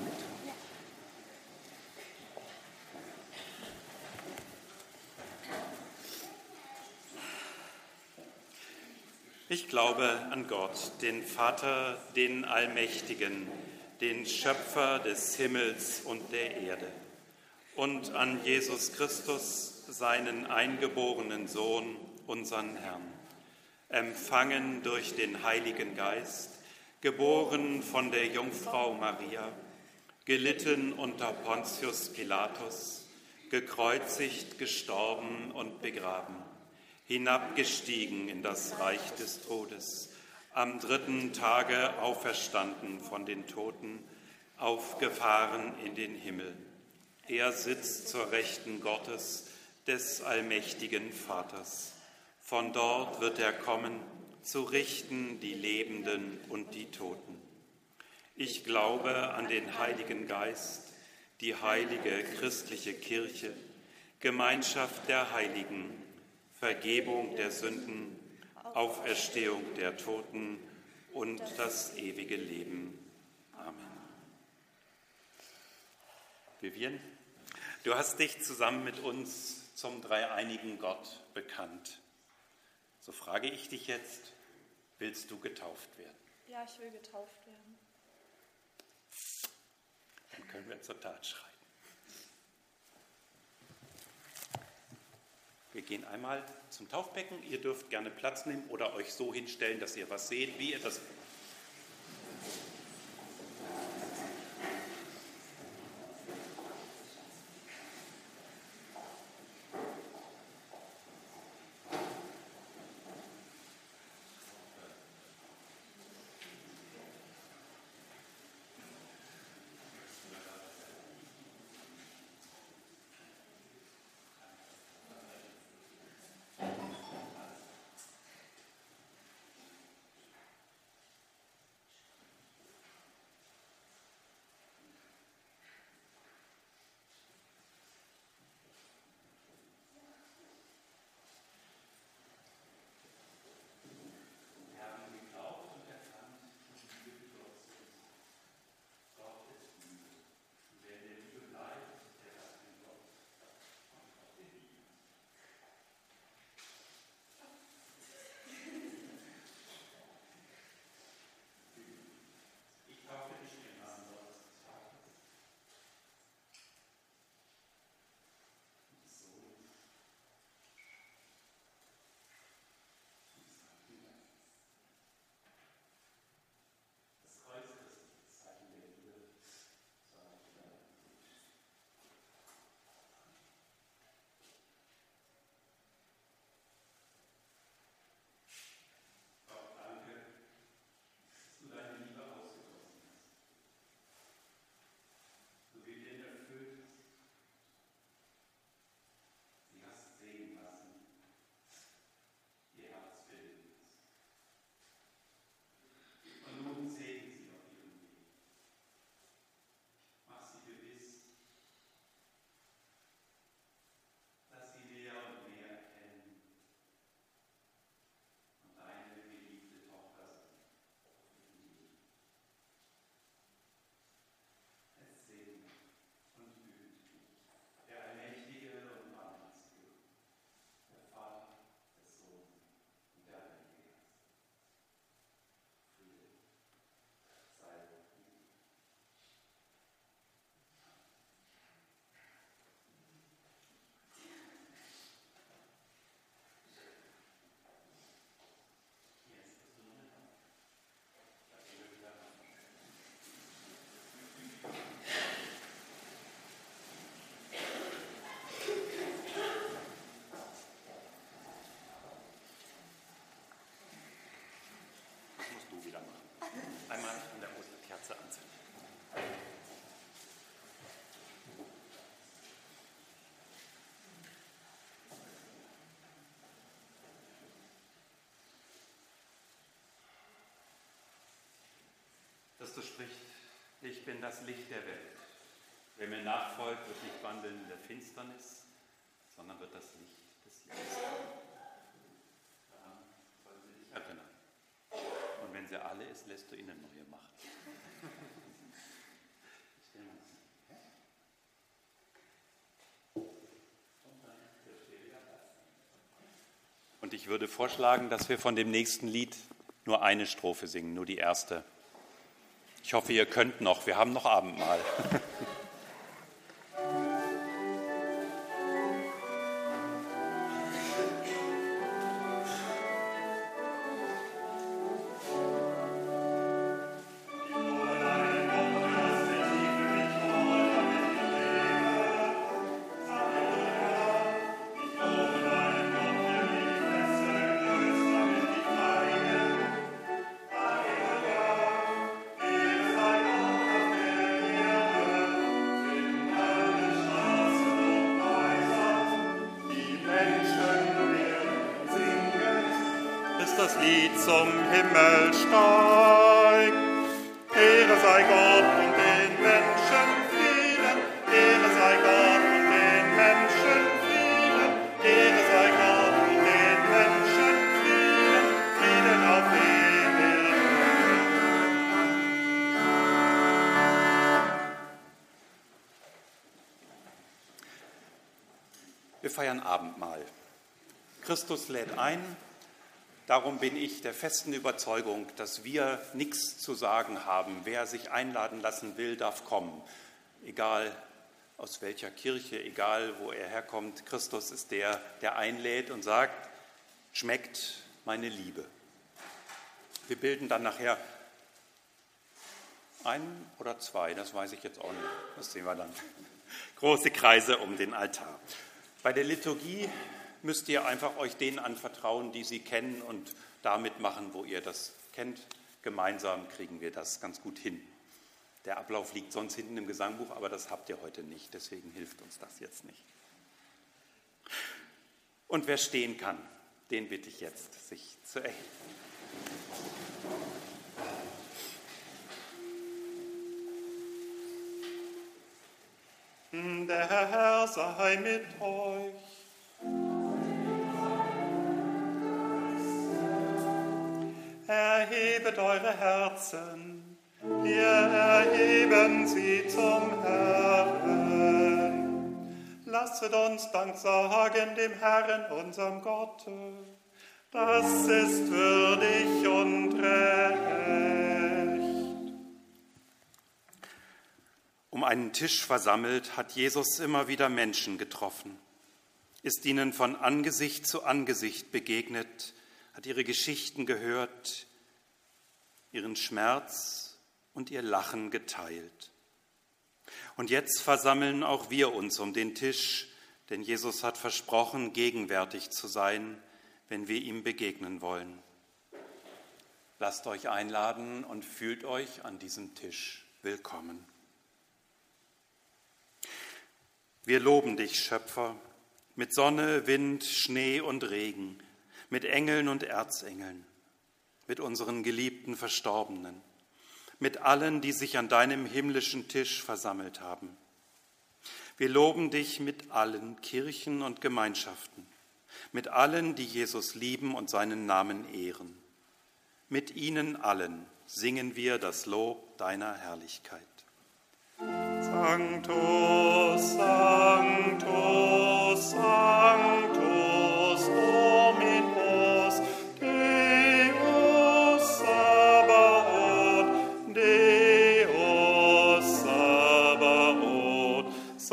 Ich glaube an Gott, den Vater, den Allmächtigen, den Schöpfer des Himmels und der Erde, und an Jesus Christus, seinen eingeborenen Sohn, unseren Herrn, empfangen durch den Heiligen Geist, geboren von der Jungfrau Maria, gelitten unter Pontius Pilatus, gekreuzigt, gestorben und begraben, hinabgestiegen in das Reich des Todes, am dritten Tage auferstanden von den Toten, aufgefahren in den Himmel. Er sitzt zur Rechten Gottes, des allmächtigen Vaters. Von dort wird er kommen, zu richten die Lebenden und die Toten. Ich glaube an den Heiligen Geist, die heilige christliche Kirche, Gemeinschaft der Heiligen, Vergebung der Sünden, Auferstehung der Toten und das ewige Leben. Amen. Vivian, du hast dich zusammen mit uns zum dreieinigen Gott bekannt. So frage ich dich jetzt, Willst du getauft werden? Ja, ich will getauft werden. Dann können wir zur Tat schreiten. Wir gehen einmal zum Taufbecken. Ihr dürft gerne Platz nehmen oder euch so hinstellen, dass ihr was seht, wie ihr das... Einmal an der Osterkerze anzünden. Christus spricht, ich bin das Licht der Welt. Wer mir nachfolgt, wird nicht wandeln in der Finsternis, sondern wird das Licht des Lebens haben. Daran sollen Sie sich erinnern. Und wenn sie alle ist, lässt du ihnen neue machen. Und ich würde vorschlagen, dass wir von dem nächsten Lied nur eine Strophe singen, nur die erste. Ich hoffe, ihr könnt noch, wir haben noch Abendmahl. Das Lied zum Himmel steigt. Ehre sei Gott und den Menschen Frieden, Ehre sei Gott und den Menschen Frieden, Ehre sei Gott und den Menschen Frieden, Frieden auf Erden. Wir feiern Abendmahl. Christus lädt ein, Darum bin ich der festen Überzeugung, dass wir nichts zu sagen haben. Wer sich einladen lassen will, darf kommen. Egal aus welcher Kirche, egal wo er herkommt, Christus ist der, der einlädt und sagt, schmeckt meine Liebe. Wir bilden dann nachher ein oder zwei, das weiß ich jetzt auch nicht, das sehen wir dann. Große Kreise um den Altar. Bei der Liturgie müsst ihr einfach euch denen anvertrauen, die sie kennen und damit machen, wo ihr das kennt. Gemeinsam kriegen wir das ganz gut hin. Der Ablauf liegt sonst hinten im Gesangbuch, aber das habt ihr heute nicht, deswegen hilft uns das jetzt nicht. Und wer stehen kann, den bitte ich jetzt, sich zu erheben. Der Herr sei mit euch. Erhebet eure Herzen, wir erheben sie zum Herrn. Lasset uns Dank sagen dem Herrn, unserem Gott. Das ist würdig und recht. Um einen Tisch versammelt hat Jesus immer wieder Menschen getroffen, ist ihnen von Angesicht zu Angesicht begegnet, hat ihre Geschichten gehört, ihren Schmerz und ihr Lachen geteilt. Und jetzt versammeln auch wir uns um den Tisch, denn Jesus hat versprochen, gegenwärtig zu sein, wenn wir ihm begegnen wollen. Lasst euch einladen und fühlt euch an diesem Tisch willkommen. Wir loben dich, Schöpfer, mit Sonne, Wind, Schnee und Regen, mit Engeln und Erzengeln, mit unseren geliebten Verstorbenen, mit allen, die sich an deinem himmlischen Tisch versammelt haben. Wir loben dich mit allen Kirchen und Gemeinschaften, mit allen, die Jesus lieben und seinen Namen ehren. Mit ihnen allen singen wir das Lob deiner Herrlichkeit. Sanctus, Sanctus, Sanctus, Dominus, Deus Sabaoth, Deus Sabaoth,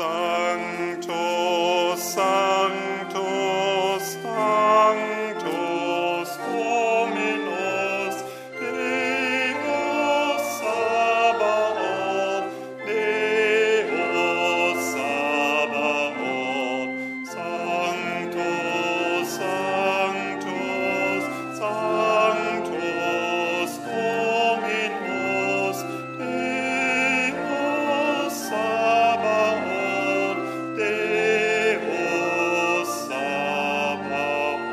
Sanctus, Sanctus, Sanctus, Dominus, Deus Sabaoth, Deus Sabaoth, Sanctus, Sanctus, Sanctus, Dominus, Deus Sabaoth, Deus Sabaoth.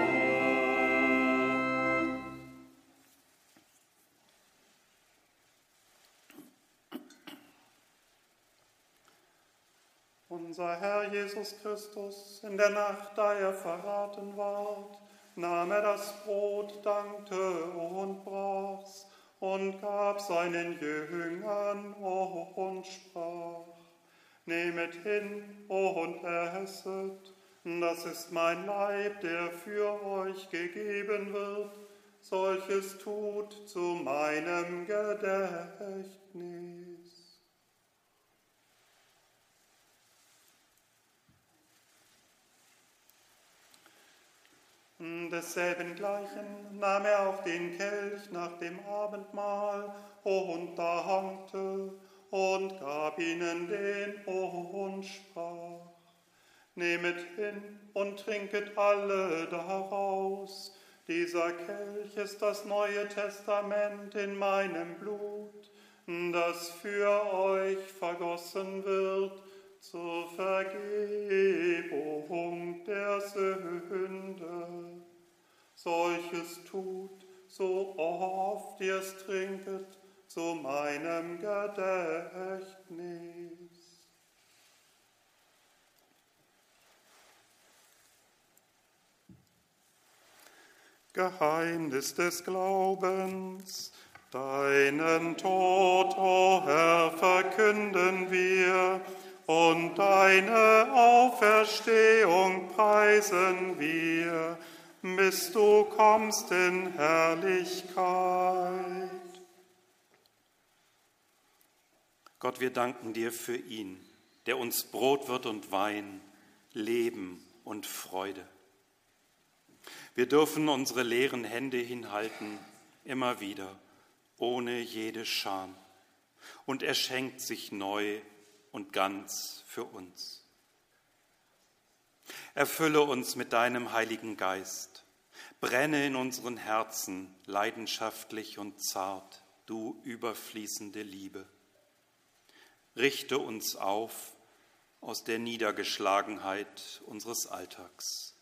Unser Herr Jesus Christus, in der Nacht, da er verraten ward, nahm er das Brot, dankte und brach's und gab seinen Jüngern und sprach: Nehmet hin und esset, das ist mein Leib, der für euch gegeben wird. Solches tut zu meinem Gedächtnis. Desselben gleichen nahm er auch den Kelch nach dem Abendmahl und dankte und gab ihnen den und sprach: Nehmet hin und trinket alle daraus. Dieser Kelch ist das Neue Testament in meinem Blut, das für euch vergossen wird zur Vergebung der Sünde. Solches tut, so oft ihr es trinket, zu meinem Gedächtnis. Geheimnis des Glaubens, deinen Tod, o Herr, verkünden wir, und deine Auferstehung preisen wir, bis du kommst in Herrlichkeit. Gott, wir danken dir für ihn, der uns Brot wird und Wein, Leben und Freude. Wir dürfen unsere leeren Hände hinhalten, immer wieder, ohne jede Scham. Und er schenkt sich neu und ganz für uns. Erfülle uns mit deinem Heiligen Geist. Brenne in unseren Herzen leidenschaftlich und zart, du überfließende Liebe. Richte uns auf aus der Niedergeschlagenheit unseres Alltags.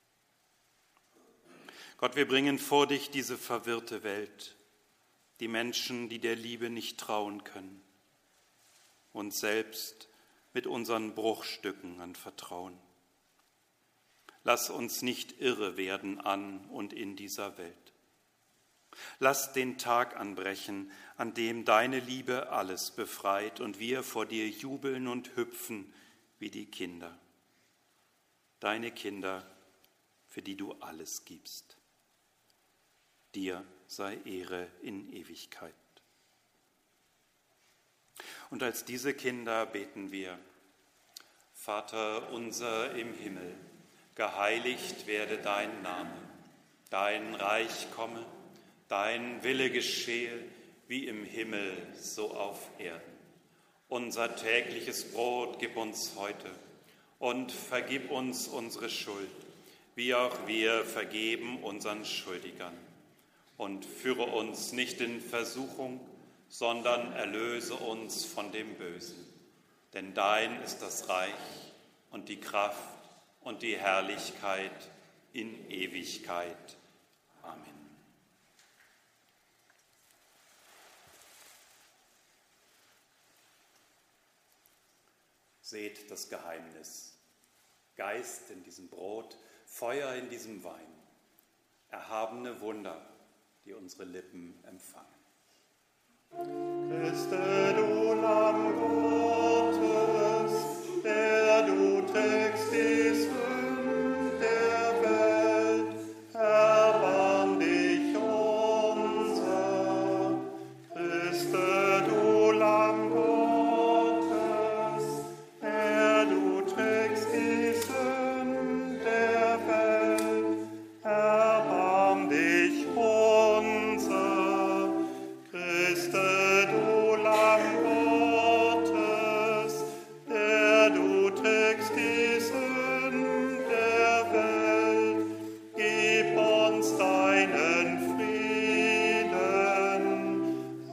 Gott, wir bringen vor dich diese verwirrte Welt, die Menschen, die der Liebe nicht trauen können, uns selbst mit unseren Bruchstücken anvertrauen. Lass uns nicht irre werden an und in dieser Welt. Lass den Tag anbrechen, an dem deine Liebe alles befreit und wir vor dir jubeln und hüpfen wie die Kinder. Deine Kinder, für die du alles gibst. Dir sei Ehre in Ewigkeit. Und als diese Kinder beten wir: Vater unser im Himmel, geheiligt werde dein Name, dein Reich komme, dein Wille geschehe, wie im Himmel, so auf Erden. Unser tägliches Brot gib uns heute und vergib uns unsere Schuld, wie auch wir vergeben unseren Schuldigern. Und führe uns nicht in Versuchung, sondern erlöse uns von dem Bösen. Denn dein ist das Reich und die Kraft und die Herrlichkeit in Ewigkeit. Amen. Seht das Geheimnis. Geist in diesem Brot, Feuer in diesem Wein. Erhabene Wunder, die unsere Lippen empfangen. Christe, du Lamm Gottes, der du trägst die Sünden der Welt, erbarm dich unser. Christe, du Lamm Gottes, der du trägst die Sünden der Welt, erbarm dich unser. Christe, du Lamm Gottes, der du trägst die Sünden der Welt, gib uns deinen Frieden.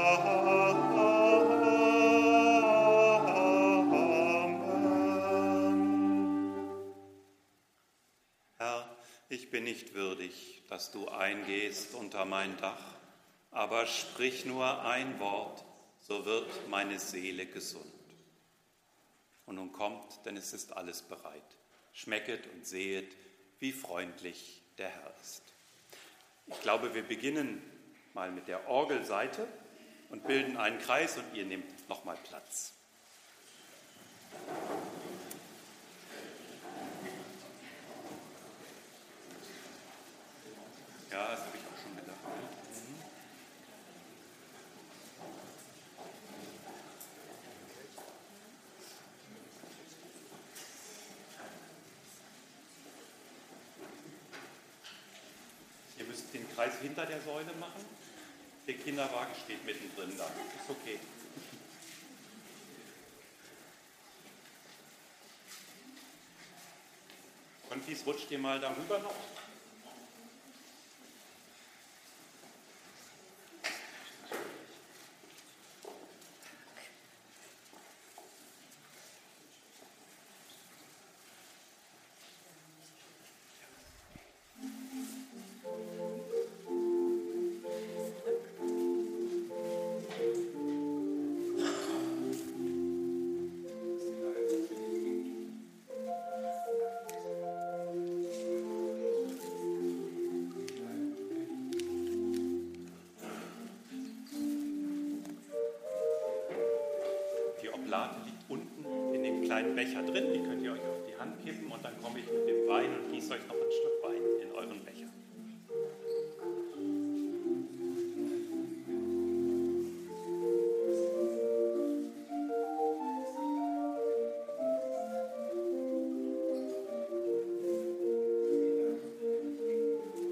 Amen. Herr, ich bin nicht würdig, dass du eingehst unter mein Dach, aber sprich nur ein Wort, so wird meine Seele gesund. Und nun kommt, denn es ist alles bereit. Schmecket und sehet, wie freundlich der Herr ist. Ich glaube, wir beginnen mal mit der Orgelseite und bilden einen Kreis und ihr nehmt nochmal Platz. Ja, das habe ich auch schon gedacht. Ihr müsst den Kreis hinter der Säule machen. Der Kinderwagen steht mittendrin da. Ist okay. Konfis, rutscht ihr mal darüber noch? Oblate liegt unten in dem kleinen Becher drin. Die könnt ihr euch auf die Hand kippen und dann komme ich mit dem Wein und gieße euch noch ein Stück Wein in euren Becher.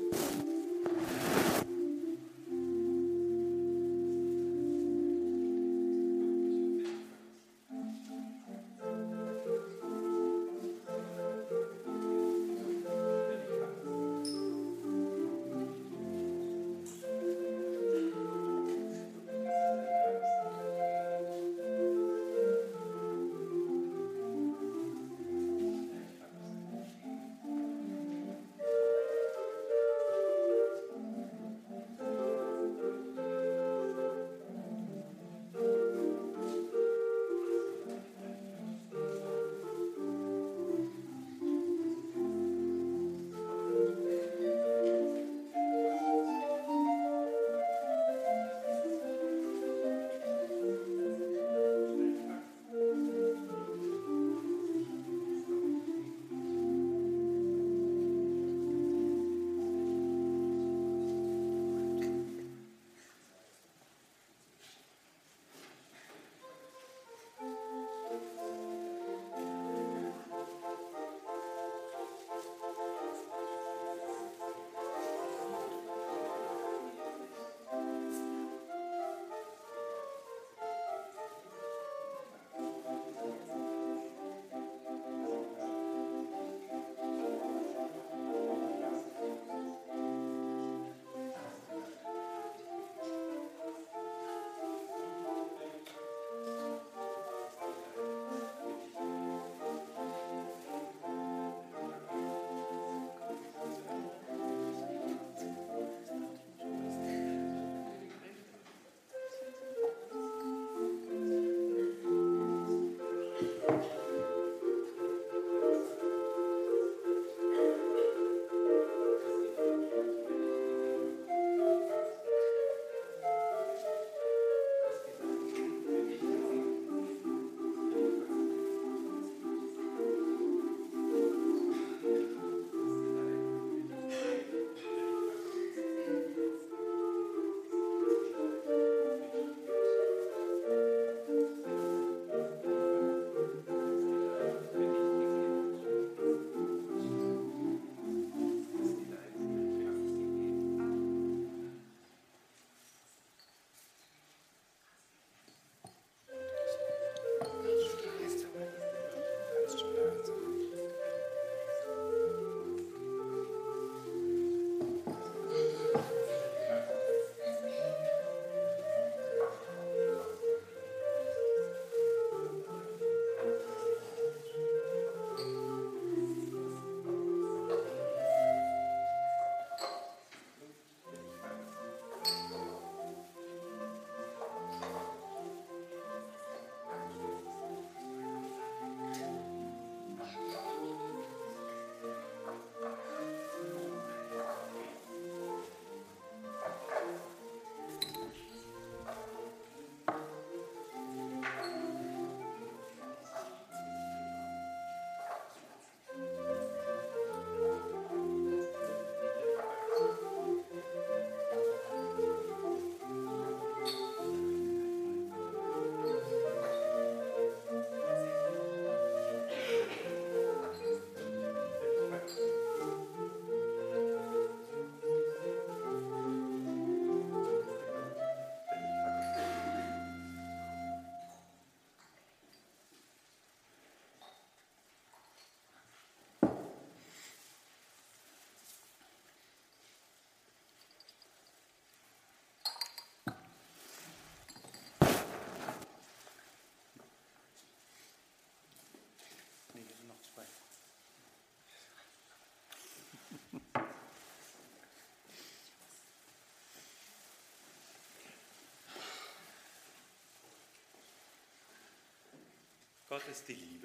Gott ist die Liebe.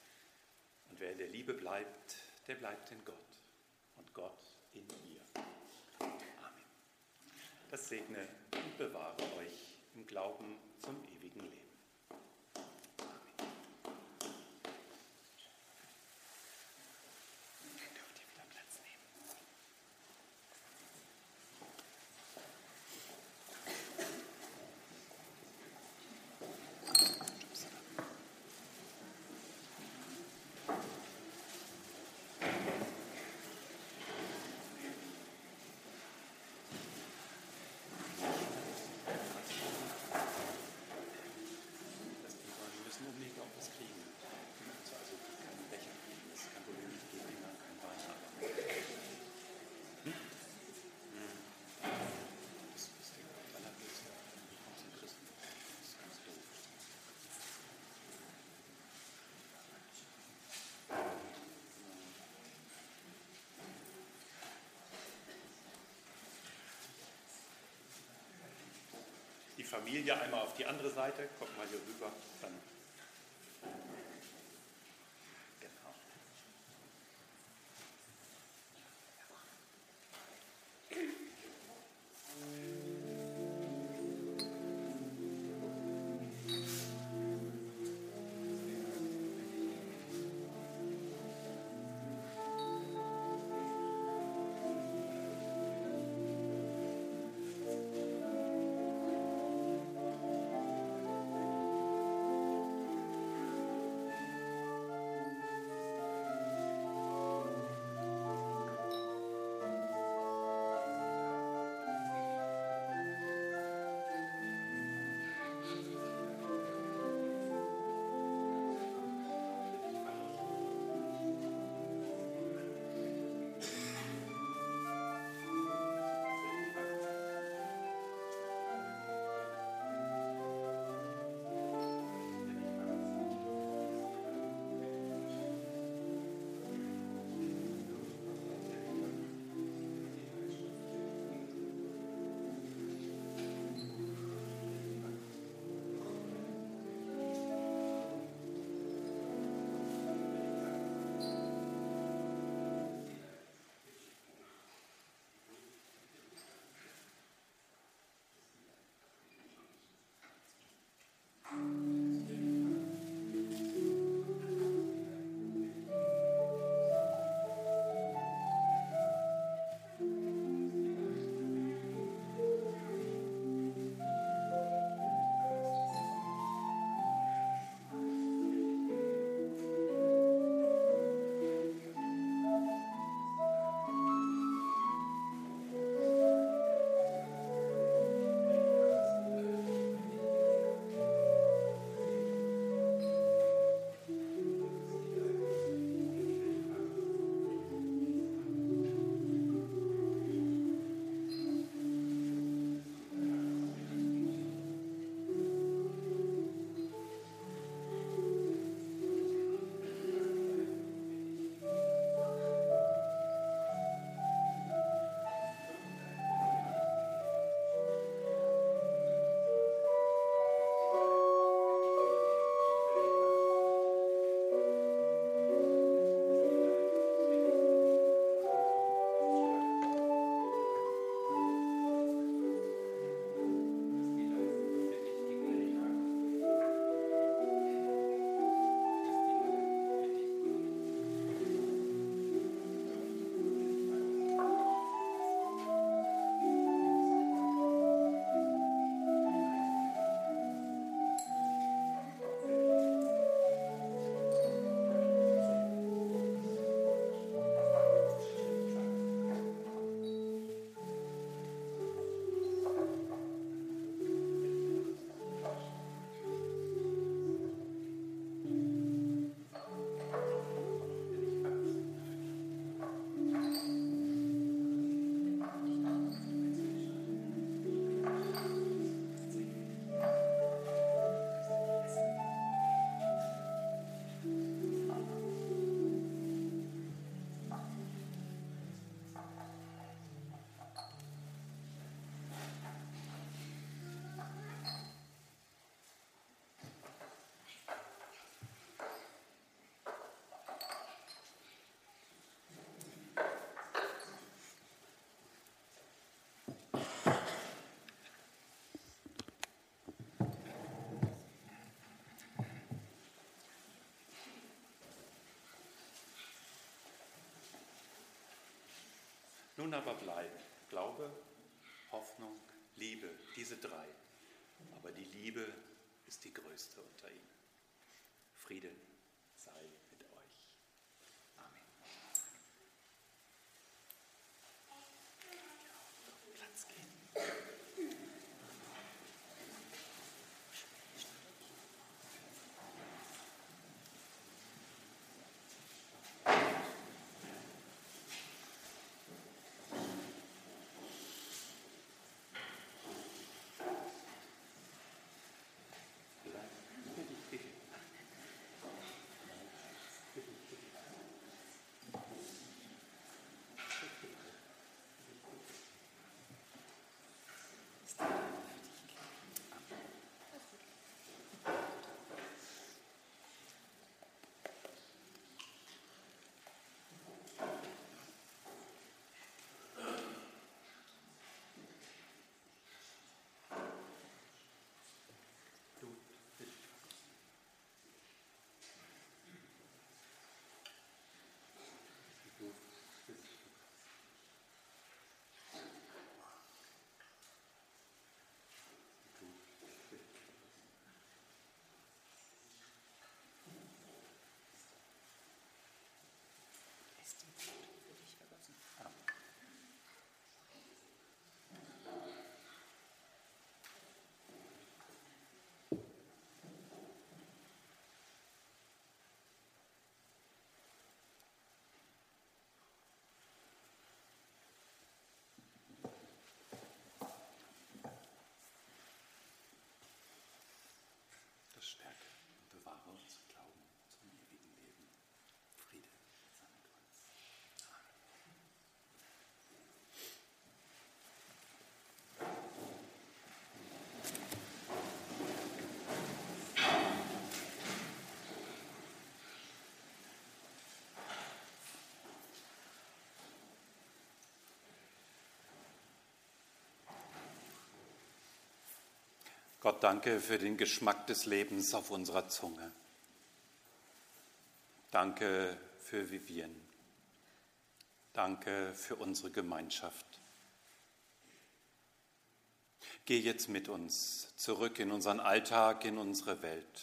Und wer in der Liebe bleibt, der bleibt in Gott und Gott in ihr. Amen. Das segne und bewahre euch im Glauben zum ewigen Leben. Familie einmal auf die andere Seite. Kommt mal hier rüber. Dann. Genau. Nun aber bleiben Glaube, Hoffnung, Liebe, diese drei. Aber die Liebe ist die größte unter ihnen. Friede sei mit euch. Amen. Platz gehen. Stärke und bewahre uns Glauben zum ewigen Leben. Friede sei mit uns. Gott, danke für den Geschmack des Lebens auf unserer Zunge. Danke für Vivien. Danke für unsere Gemeinschaft. Geh jetzt mit uns zurück in unseren Alltag, in unsere Welt.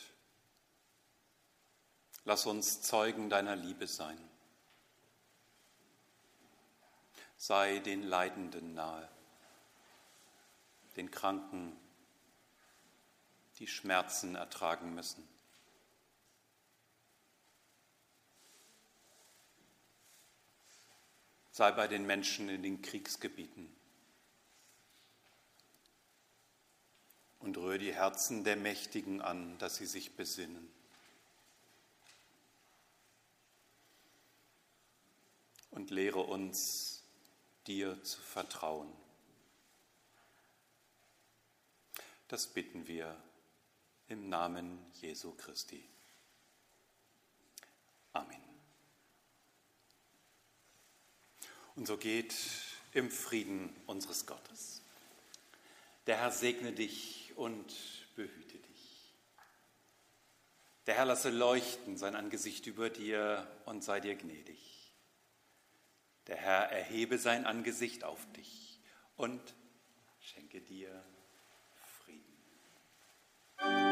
Lass uns Zeugen deiner Liebe sein. Sei den Leidenden nahe, den Kranken, die Schmerzen ertragen müssen. Sei bei den Menschen in den Kriegsgebieten und rühre die Herzen der Mächtigen an, dass sie sich besinnen. Und lehre uns, dir zu vertrauen. Das bitten wir im Namen Jesu Christi. Amen. Und so geht im Frieden unseres Gottes. Der Herr segne dich und behüte dich. Der Herr lasse leuchten sein Angesicht über dir und sei dir gnädig. Der Herr erhebe sein Angesicht auf dich und schenke dir Frieden.